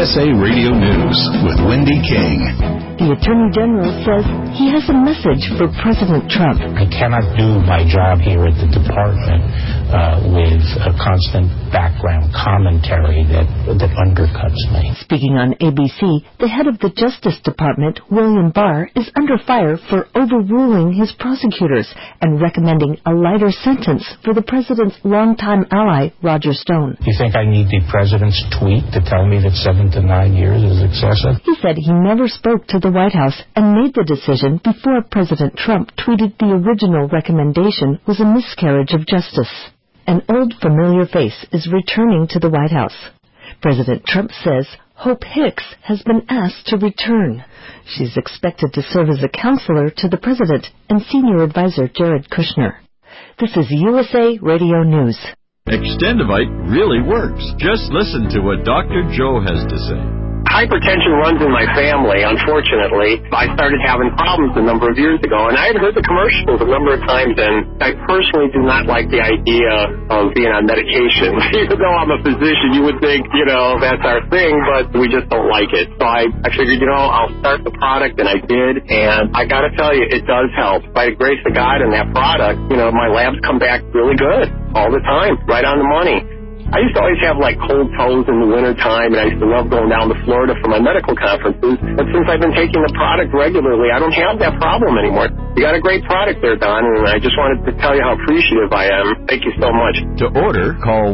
USA Radio News with Wendy King. The Attorney General says he has a message for President Trump. I cannot do my job here at the department with a constant background commentary that undercuts me. Speaking on ABC, the head of the Justice Department, William Barr, is under fire for overruling his prosecutors and recommending a lighter sentence for the president's longtime ally, Roger Stone. You think I need the president's tweet to tell me that 7 to 9 years is excessive? He said he never spoke to the White House and made the decision before President Trump tweeted the original recommendation was a miscarriage of justice. An old familiar face is returning to the White House. President Trump says Hope Hicks has been asked to return. She's expected to serve as a counselor to the president and senior advisor Jared Kushner. This is USA Radio News. Extendivite really works. Just listen to what Dr. Joe has to say. Hypertension runs in my family, unfortunately. I started having problems a number of years ago, and I had heard the commercials a number of times, and I personally do not like the idea of being on medication. Even though I'm a physician, you would think, that's our thing, but we just don't like it. So I figured, I'll start the product, and I did, and I got to tell you, it does help. By the grace of God and that product, my labs come back really good all the time, right on the money. I used to always have cold toes in the wintertime, and I used to love going down to Florida for my medical conferences. But since I've been taking the product regularly, I don't have that problem anymore. You got a great product there, Don, and I just wanted to tell you how appreciative I am. Thank you so much. To order, call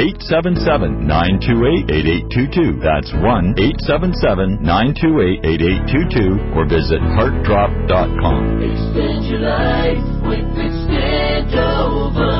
1-877-928-8822. That's 1-877-928-8822, or visit heartdrop.com. Extend your life with Extendovite.